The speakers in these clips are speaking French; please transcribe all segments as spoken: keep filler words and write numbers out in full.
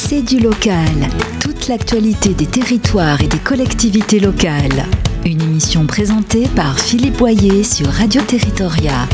C'est du local. Toute l'actualité des territoires et des collectivités locales. Une émission présentée par Philippe Boyer sur Radio Territoria.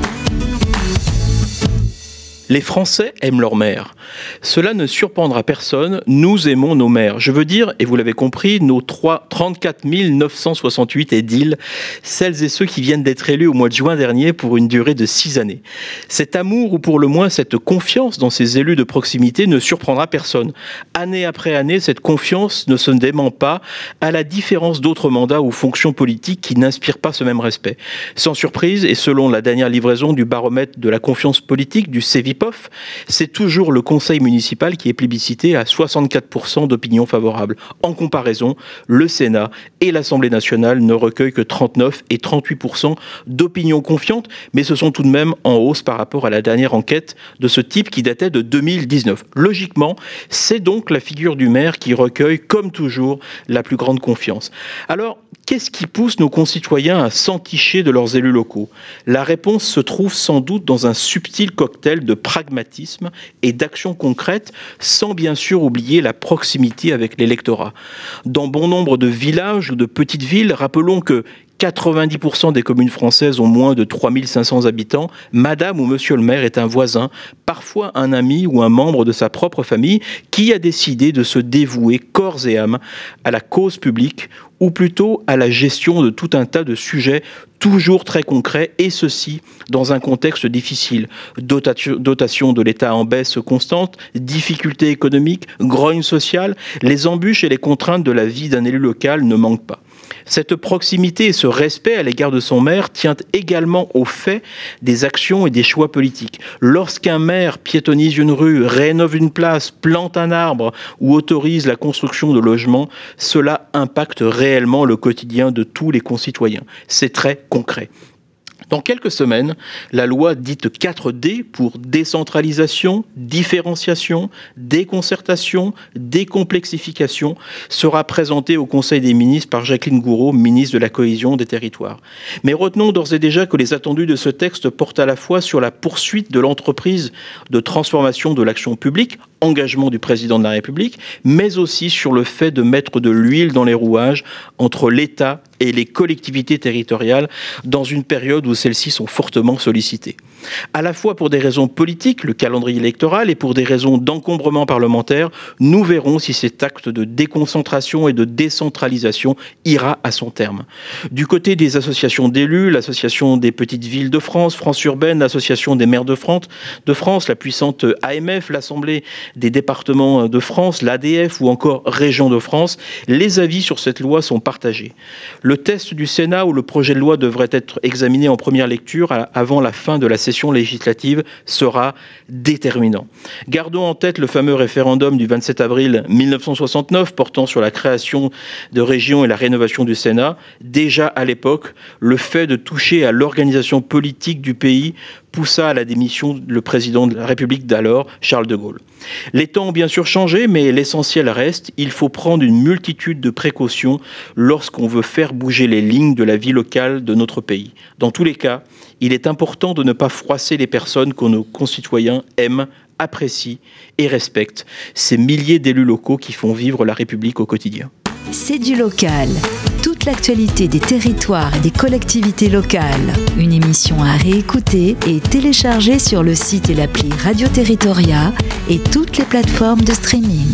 Les Français aiment leur maire. Cela ne surprendra personne, nous aimons nos maires. Je veux dire, et vous l'avez compris, nos trente-quatre mille neuf cent soixante-huit édiles, celles et ceux qui viennent d'être élus au mois de juin dernier pour une durée de six années. Cet amour, ou pour le moins cette confiance dans ces élus de proximité, ne surprendra personne. Année après année, cette confiance ne se dément pas, à la différence d'autres mandats ou fonctions politiques qui n'inspirent pas ce même respect. Sans surprise, et selon la dernière livraison du baromètre de la confiance politique du C E V I P O F, c'est toujours le conseil municipal qui est plébiscité à soixante-quatre pour cent d'opinions favorables. En comparaison, le Sénat et l'Assemblée nationale ne recueillent que trente-neuf et trente-huit pour cent d'opinions confiantes, mais ce sont tout de même en hausse par rapport à la dernière enquête de ce type qui datait de deux mille dix-neuf. Logiquement, c'est donc la figure du maire qui recueille, comme toujours, la plus grande confiance. Alors, qu'est-ce qui pousse nos concitoyens à s'enticher de leurs élus locaux ? La réponse se trouve sans doute dans un subtil cocktail de pragmatisme et d'actions concrètes, sans bien sûr oublier la proximité avec l'électorat. Dans bon nombre de villages ou de petites villes, rappelons que quatre-vingt-dix pour cent des communes françaises ont moins de trois mille cinq cents habitants. Madame ou monsieur le maire est un voisin, parfois un ami ou un membre de sa propre famille qui a décidé de se dévouer corps et âme à la cause publique ou plutôt à la gestion de tout un tas de sujets toujours très concrets, et ceci dans un contexte difficile. Dotation, dotation de l'État en baisse constante, difficultés économiques, grogne sociale, les embûches et les contraintes de la vie d'un élu local ne manquent pas. Cette proximité et ce respect à l'égard de son maire tient également au fait des actions et des choix politiques. Lorsqu'un maire piétonise une rue, rénove une place, plante un arbre ou autorise la construction de logements, cela impacte réellement le quotidien de tous les concitoyens. C'est très concret. Dans quelques semaines, la loi dite quatre D pour décentralisation, différenciation, déconcertation, décomplexification sera présentée au Conseil des ministres par Jacqueline Gourault, ministre de la Cohésion des Territoires. Mais retenons d'ores et déjà que les attendus de ce texte portent à la fois sur la poursuite de l'entreprise de transformation de l'action publique, engagement du président de la République, mais aussi sur le fait de mettre de l'huile dans les rouages entre l'État et les collectivités territoriales dans une période où celles-ci sont fortement sollicitées. À la fois pour des raisons politiques, le calendrier électoral, et pour des raisons d'encombrement parlementaire, nous verrons si cet acte de déconcentration et de décentralisation ira à son terme. Du côté des associations d'élus, l'Association des petites villes de France, France Urbaine, l'Association des maires de France, de France, la puissante A M F, l'Assemblée des départements de France, l'A D F ou encore Régions de France, les avis sur cette loi sont partagés. Le test du Sénat où le projet de loi devrait être examiné en première lecture avant la fin de la session législative sera déterminant. Gardons en tête le fameux référendum du vingt-sept avril mille neuf cent soixante-neuf portant sur la création de régions et la rénovation du Sénat. Déjà à l'époque, le fait de toucher à l'organisation politique du pays poussa à la démission le président de la République d'alors, Charles de Gaulle. Les temps ont bien sûr changé, mais l'essentiel reste, il faut prendre une multitude de précautions lorsqu'on veut faire bouger les lignes de la vie locale de notre pays. Dans tous les cas, il est important de ne pas froisser les personnes que nos concitoyens aiment, apprécient et respectent, ces milliers d'élus locaux qui font vivre la République au quotidien. C'est du local. Toute l'actualité des territoires et des collectivités locales. Une émission à réécouter et télécharger sur le site et l'appli Radio Territoria et toutes les plateformes de streaming.